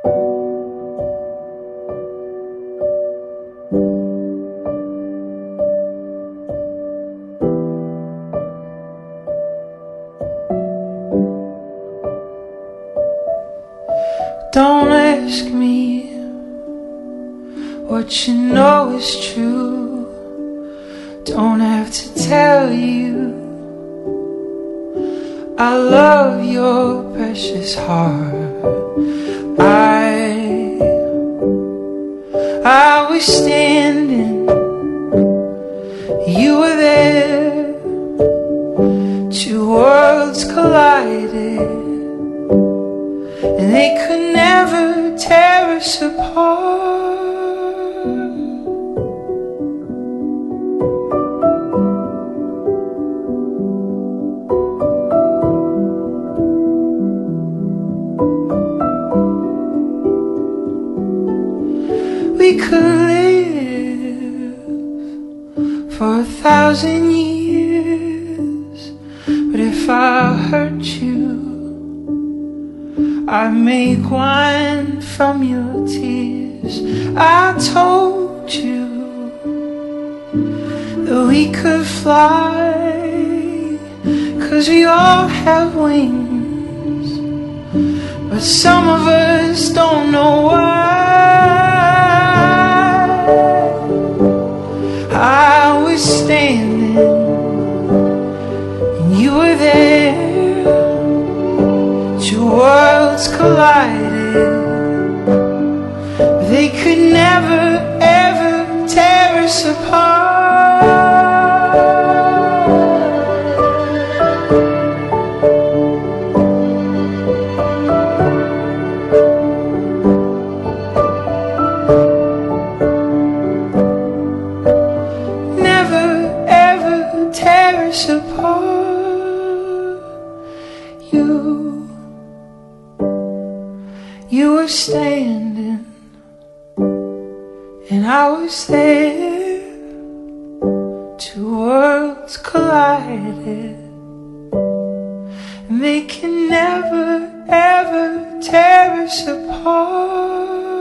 Don't ask me what you know is true. Don't have to tell you I love your precious heart. I was standing, you were there. Two worlds collided, and they could never tear us apart. We could live for 1,000 years, but if I hurt you, I make wine from your tears. I told you that we could fly, 'cause we all have wings, but some of us don't know why. I was standing, and you were there. Two worlds collided, they could never, ever tear us apart. Never, ever tear us apart. You were standing, and I was there. Two worlds collided, and they can never, ever tear us apart.